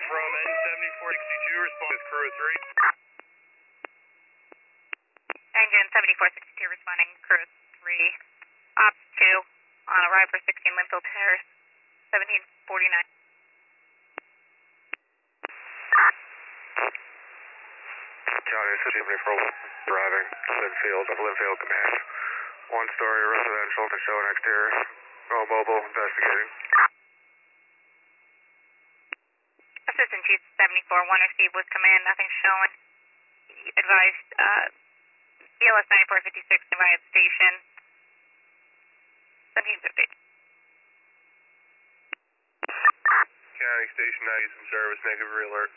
from N7462, respond with crew 3. Engine 7462 responding, crew 3. Ops 2 on arrive for 16 Linfield Terrace, 1749. County 74 driving Linfield Command. One-story residential to show an exterior. No mobile, investigating. Assistant Chief 74, one received with command, nothing showing. Advised, ELS 9456, Nevada Station, 1750. County Station 90 in service, negative re-alert.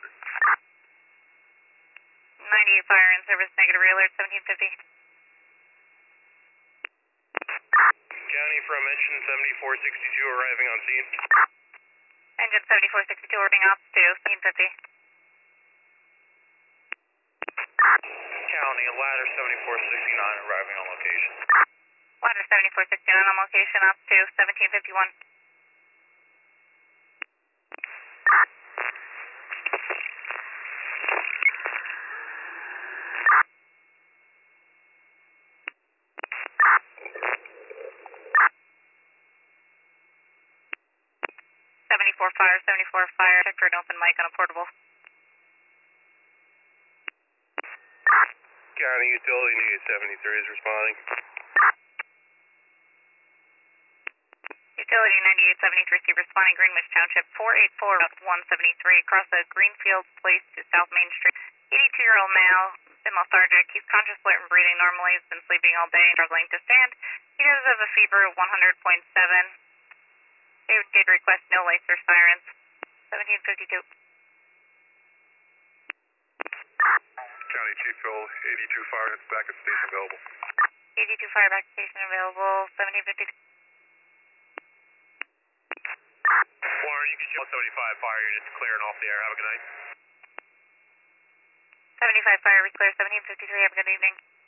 98 fire in service, negative re-alert, 1750. County from engine 7462 arriving on scene. Engine 7462 ordering ops to 1750. County, ladder 7469 arriving on location. Ladder 7469 on location, ops to 1751. Fire, check for an open mic on a portable. County utility need 73 is responding. Utility 9873 responding, Greenwich Township, 484-173, across the Greenfield Place to South Main Street. 82-year-old male, been lethargic. He's conscious, alert, and breathing normally. He's been sleeping all day and struggling to stand. He does have a fever of 100.7. They did request no lights or sirens. 1752. County Chief Phil, 82 fire, back at station available. 82 fire back station available, 1752. Warren, you can show 75 fire units clearing off the air. Have a good night. 75 fire, we clear 1753. Have a good evening.